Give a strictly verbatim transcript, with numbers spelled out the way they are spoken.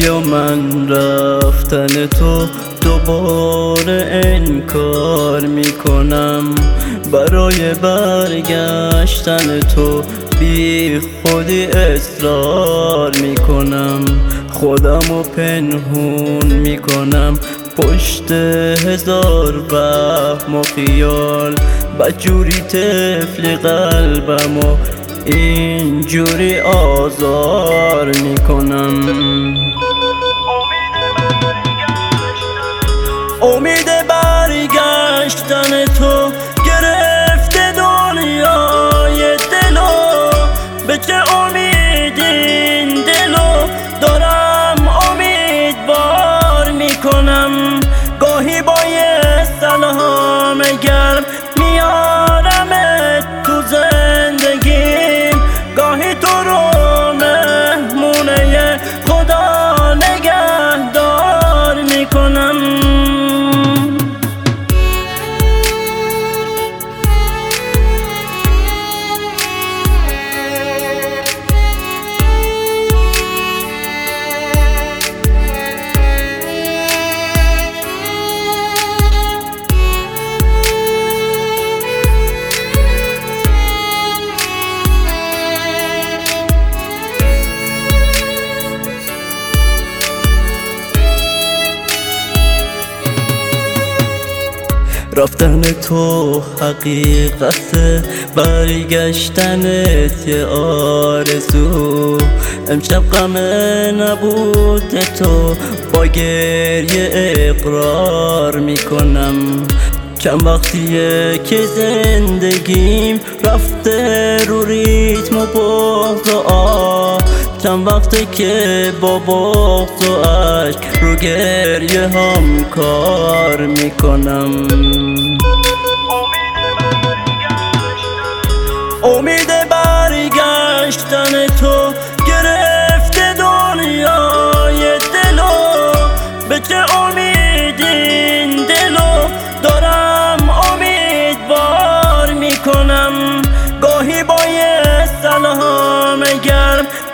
آیا من رفتن تو دوباره انکار میکنم؟ برای برگشتن تو بی خودی اصرار میکنم، خودمو پنهون میکنم پشت هزار وهم و خیال، بدجوری طفل قلبمو اینجوری آزار میکنم. امید برگشتن تو گرفته دنیای دلو، به چه امید این دلو دارم امیدوار میکنم. گاهی با یه سلام گرم میارمت تو زندگیم، گاهی تو رو مهمونه خدا نگهدار میکنم. رفتن تو حقیقت، برگشتنت یه آرزو. امشب غم نبود تو با گریه اقرار میکنم. چند وقتیه که زندگیم رفته رو ریتم و بغض و آه، چند وقته که با بغض و عشق رو گریه هم کار میکنم. امید برگشتن تو گرفته دنیای دلو، به چه امید این دلو دارم امیدوار میکنم. گاهی با یه سلام گرم